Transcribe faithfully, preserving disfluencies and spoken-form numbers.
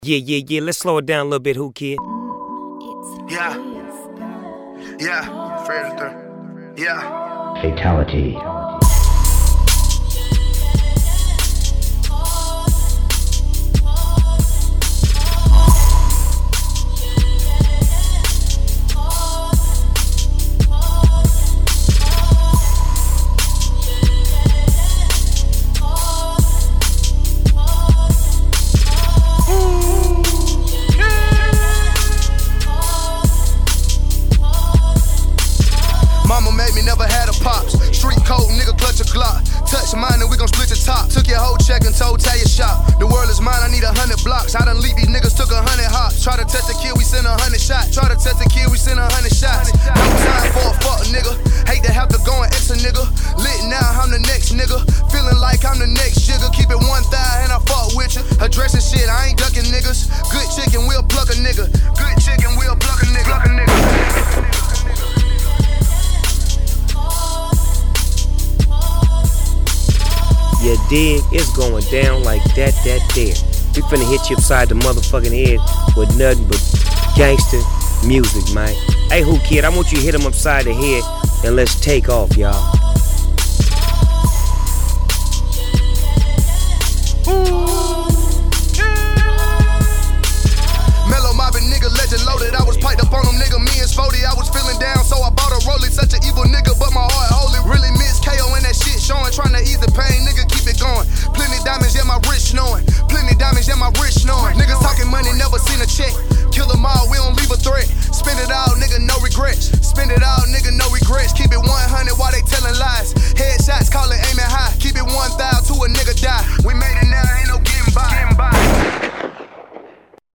Yeah, yeah, yeah. Let's slow it down a little bit, Who Kid? Yeah. Yeah. Fred Astaire. Yeah. Fatality. Mama made me never had a pops. Street code, nigga clutch a Glock. Touch mine and we gon' split the top. Took your whole check and told tell your shop. The world is mine, I need a hundred blocks. I done leap these niggas, took a hundred hops. Try to touch the kid, we send a hundred shots. Try to touch the kid, we send a hundred shots. No time for a fuck nigga. Hate to have to go and X a nigga. Lit now, I'm the next nigga. Feeling like I'm the next jigger. Keep it one thigh and I fuck with you. Addressing shit, I ain't ducking niggas. Good chicken, we'll pluck a nigga. Good chicken, we'll pluck a nigga. Pluck a nigga. You dig? It's going down like that, that, there. We finna hit you upside the motherfucking head with nothing but gangster music, man. Hey, Who Kid, I want you to hit him upside the head and let's take off, y'all. Ooh.